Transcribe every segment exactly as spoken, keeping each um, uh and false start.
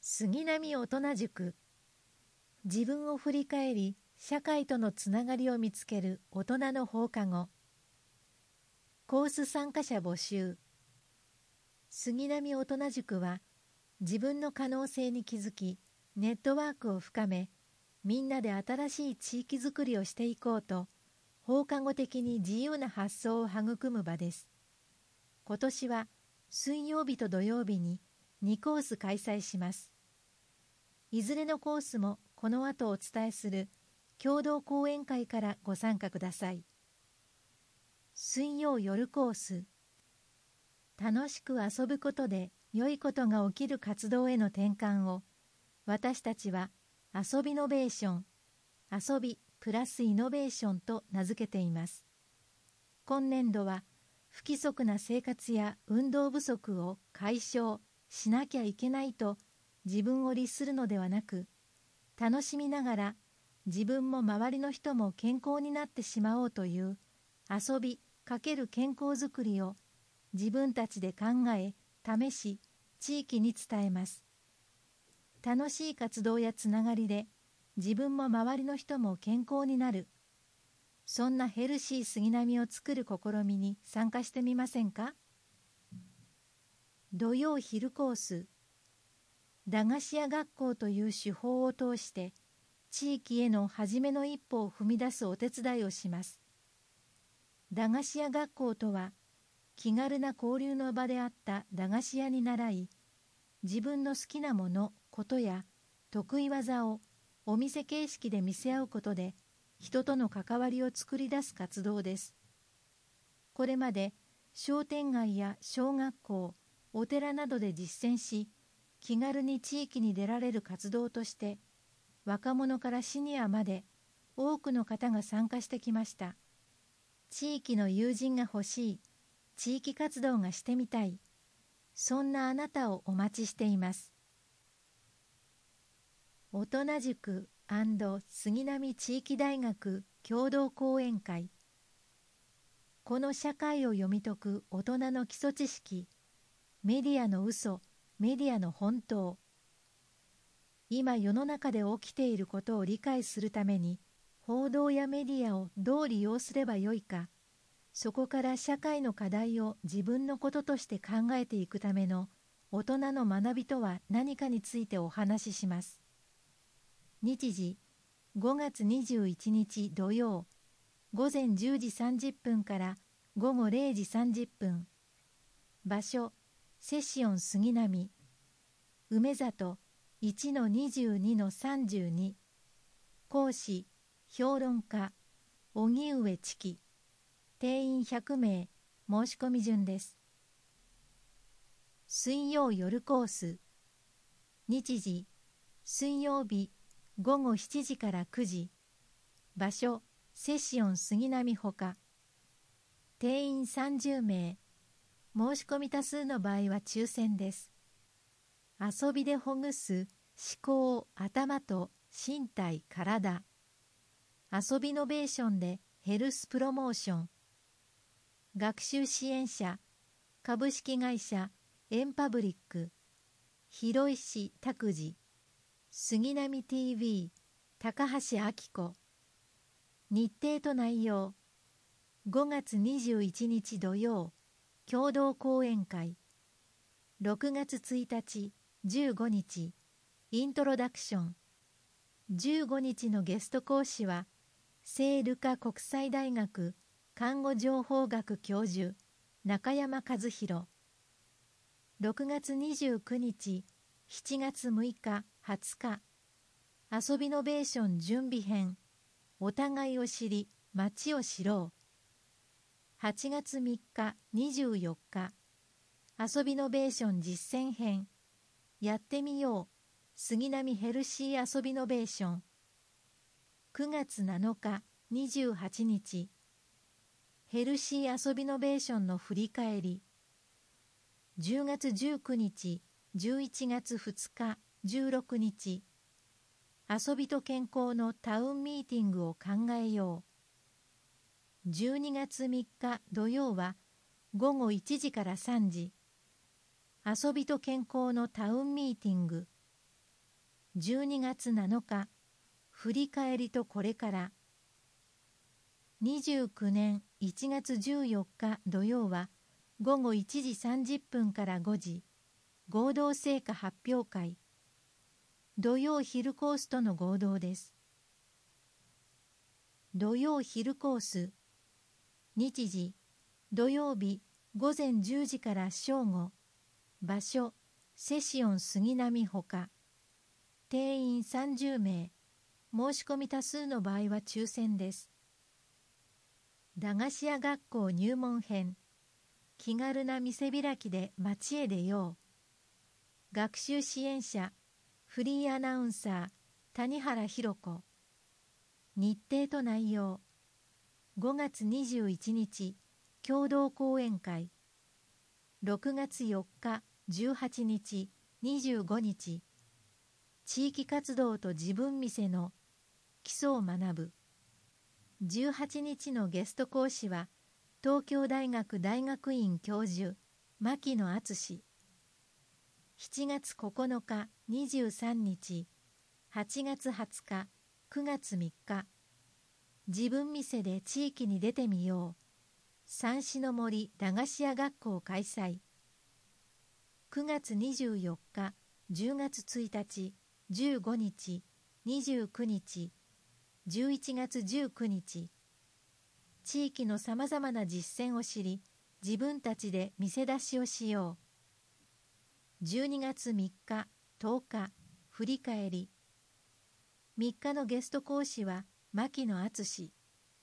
杉並大人塾。自分を振り返り、社会とのつながりを見つける大人の放課後。コース参加者募集。杉並大人塾は、自分の可能性に気づき、ネットワークを深め、みんなで新しい地域づくりをしていこうと、放課後的に自由な発想を育む場です。今年は水曜日と土曜日ににコース開催します。いずれのコースもこの後お伝えする共同講演会からご参加ください。水曜夜コース。楽しく遊ぶことで良いことが起きる活動への転換を、私たちは遊びノベーション、遊びプラスイノベーションと名付けています。今年度は不規則な生活や運動不足を解消しなきゃいけないと自分を律するのではなく、楽しみながら自分も周りの人も健康になってしまおうという遊び×健康づくりを自分たちで考え、試し、地域に伝えます。楽しい活動やつながりで自分も周りの人も健康になる。そんなヘルシー杉並を作る試みに参加してみませんか？土曜昼コース。駄菓子屋学校という手法を通して地域への初めの一歩を踏み出すお手伝いをします。駄菓子屋学校とは気軽な交流の場であった駄菓子屋に倣い、自分の好きなもの、ことや得意技をお店形式で見せ合うことで人との関わりを作り出す活動です。これまで商店街や小学校、お寺などで実践し、気軽に地域に出られる活動として、若者からシニアまで多くの方が参加してきました。地域の友人が欲しい、地域活動がしてみたい、そんなあなたをお待ちしています。大人塾&杉並地域大学共同講演会。この社会を読み解く大人の基礎知識、メディアの嘘、メディアの本当。今世の中で起きていることを理解するために、報道やメディアをどう利用すればよいか、そこから社会の課題を自分のこととして考えていくための大人の学びとは何かについてお話しします。日時、ごがつにじゅういちにち土曜、ごぜんじゅうじさんじゅっぷんからごごれいじさんじゅっぷん。場所、セシオン杉並。梅里 いちのにじゅうにのさんじゅうに。講師、評論家、荻上知己。定員ひゃくめい、申し込み順です。水曜夜コース。日時、水曜日、ごごしちじからくじ。場所、セシオン杉並ほか。定員さんじゅうめい。申し込み多数の場合は抽選です。遊びでほぐす思考、頭と身体、体。遊びノベーションでヘルスプロモーション。学習支援者、株式会社エンパブリック。広石拓司。杉並 ティーブイ、高橋明子。日程と内容。ごがつにじゅういちにち土曜、共同講演会。ろくがつついたち、じゅうごにち、イントロダクション。じゅうごにちのゲスト講師は、聖ルカ国際大学看護情報学教授、中山和弘。ろくがつにじゅうくにち、しちがつむいか、はつか、遊びノベーション準備編、お互いを知り、街を知ろう。はちがつみっか、にじゅうよっか、遊びノベーション実践編、やってみよう、杉並ヘルシー遊びノベーション。くがつなのか、にじゅうはちにち、ヘルシー遊びノベーションの振り返り。じゅうがつじゅうくにち、じゅういちがつふつか、じゅうろくにち、遊びと健康のタウンミーティングを考えよう。じゅうにがつみっか土曜はごごいちじからさんじ、遊びと健康のタウンミーティング。 じゅうにがつなのか、振り返りとこれから。にじゅうきゅうねんいちがつじゅうよっか土曜はごごいちじさんじゅっぷんからごじ、合同成果発表会。土曜昼コースとの合同です。土曜昼コース。日時、土曜日ごぜんじゅうじから正午。場所、セシオン杉並ほか。定員さんじゅうめい。申し込み多数の場合は抽選です。駄菓子屋学校入門編。気軽な店開きで街へ出よう。学習支援者、フリーアナウンサー、谷原博子。日程と内容。ごがつにじゅういちにち、共同講演会。ろくがつよっか、じゅうはちにち、にじゅうごにち。地域活動と自分店の基礎を学ぶ。じゅうはちにちのゲスト講師は、東京大学大学院教授、牧野敦。しちがつここのか、にじゅうさんにち、はちがつはつか、くがつみっか。自分店で地域に出てみよう。三種の森駄菓子屋学校開催。くがつにじゅうよっか、じゅうがつついたち、じゅうごにち、にじゅうくにち、じゅういちがつじゅうくにち。地域のさまざまな実践を知り、自分たちで店出しをしよう。じゅうにがつみっか、とおか、振り返り。みっかのゲスト講師は牧野敦。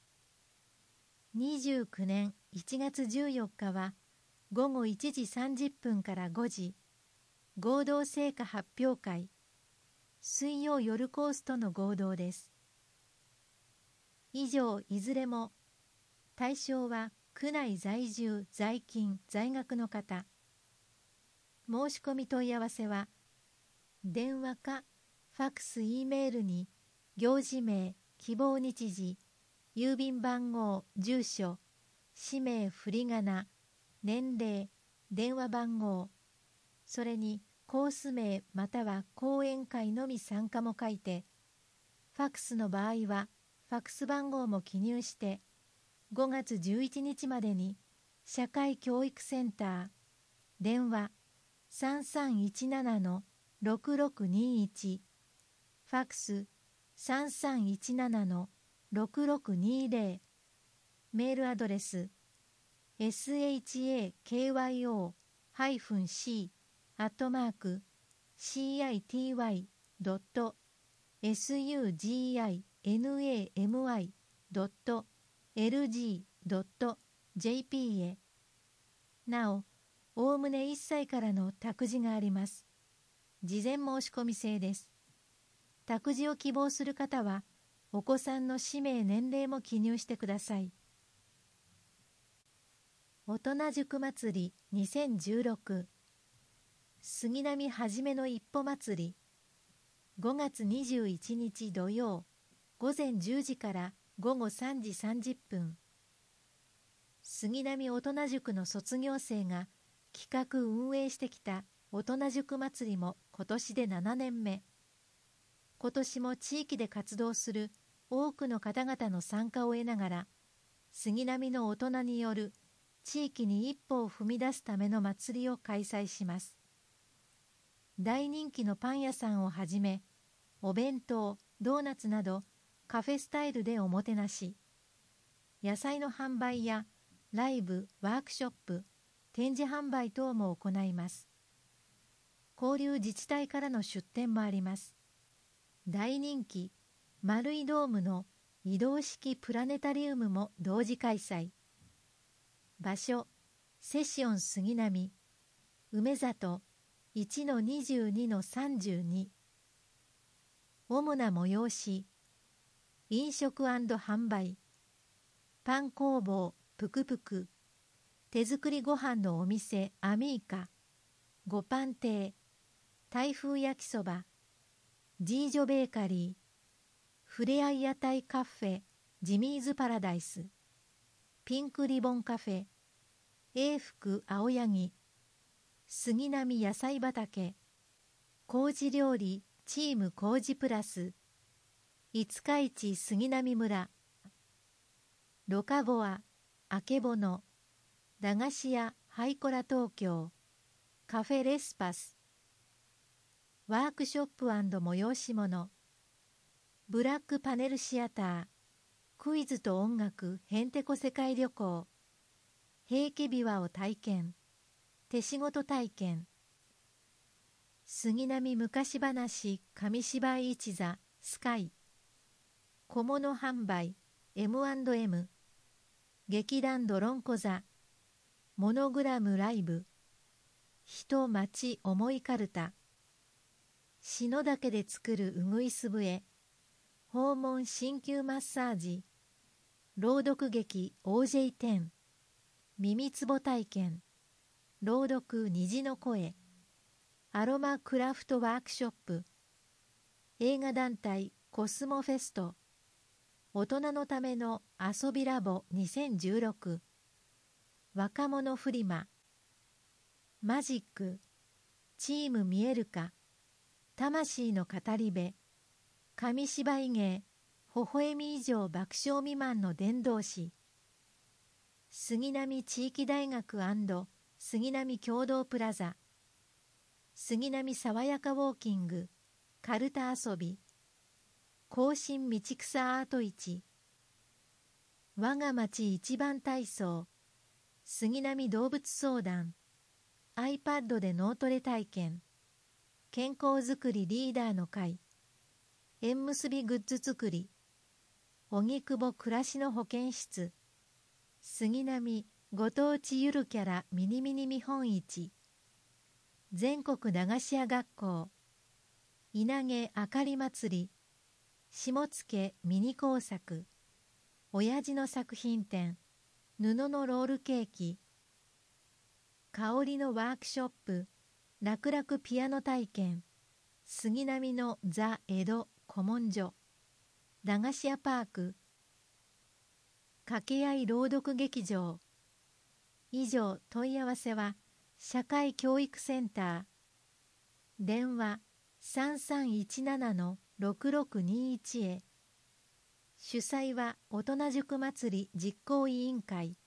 にじゅうきゅうねんいちがつじゅうよっかはごごいちじさんじゅっぷんからごじ、合同成果発表会。水曜夜コースとの合同です。以上いずれも対象は区内在住在勤在学の方。申し込み問い合わせは電話かファクス E メールに行事名、希望日時、郵便番号、住所、氏名、振り仮名、年齢、電話番号、それにコース名または講演会のみ参加も書いて、ファクスの場合はファクス番号も記入してごがつじゅういちにちまでに社会教育センター電話 さんさんいちななのろくろくにいち、ファクス さんさんいちななのろくろくにぜろ、メールアドレス エスエイチエーケーワイオー ハイフン シー アットマーク シーアイティーワイ ドット エスユージーアイエヌエーエムアイ ドット エルジー ドット ジェーピー へ。なお、おおむねいっさいからの託児があります。事前申し込み制です。託児を希望する方は、お子さんの氏名年齢も記入してください。大人塾祭りにせんじゅうろく杉並はじめの一歩祭り。ごがつにじゅういちにち土曜ごぜんじゅうじからごごさんじさんじゅっぷん。杉並大人塾の卒業生が企画運営してきた大人塾祭りも今年でななねんめ。今年も地域で活動する多くの方々の参加を得ながら、杉並の大人による地域に一歩を踏み出すための祭りを開催します。大人気のパン屋さんをはじめ、お弁当、ドーナツなどカフェスタイルでおもてなし、野菜の販売やライブ、ワークショップ、展示販売等も行います。交流自治体からの出展もあります。大人気、丸いドームの移動式プラネタリウムも同時開催。場所、セシオン杉並、梅里 いちのにじゅうにのさんじゅうに。主な催し、飲食&販売、パン工房ぷくぷく、手作りご飯のお店アミーカ、ごパン亭、台風焼きそば、ジージョベーカリー、ふれあい屋台カフェジミーズパラダイス、ピンクリボンカフェ、永福青柳、杉並野菜畑、麹料理チーム工事プラス五日市杉並村ロカボアあけぼの駄菓子屋ハイコラ東京カフェレスパスワークショップ&催し物ブラックパネルシアタークイズと音楽へんてこ世界旅行平家琵琶を体験手仕事体験杉並昔話紙芝居一座スカイ小物販売 エムアンドエム 劇団ドロンコ座モノグラムライブ人町思いかるた篠岳で作るうぐいす笛訪問鍼灸マッサージ朗読劇 オージェイテン 耳つぼ体験朗読虹の声アロマクラフトワークショップ映画団体コスモフェスト大人のための遊びラボにせんじゅうろく若者フリママジックチーム見えるか魂の語り部紙芝居芸微笑み以上爆笑未満の伝道師杉並地域大学&杉並共同プラザ杉並爽やかウォーキングカルタ遊び甲信道草アート市我が町一番体操杉並動物相談 iPad で脳トレ体験健康づくりリーダーの会縁結びグッズ作り荻窪暮らしの保健室杉並ご当地ゆるキャラミニミニ見本市全国駄菓子屋学校稲毛あかり祭り下野ミニ工作親父の作品展布のロールケーキ香りのワークショップ楽々ピアノ体験杉並のザ・江戸古文書駄菓子屋パーク掛け合い朗読劇場以上問い合わせは社会教育センター電話 さんさんいちななのろくろくにいち へ主催は大人塾祭り実行委員会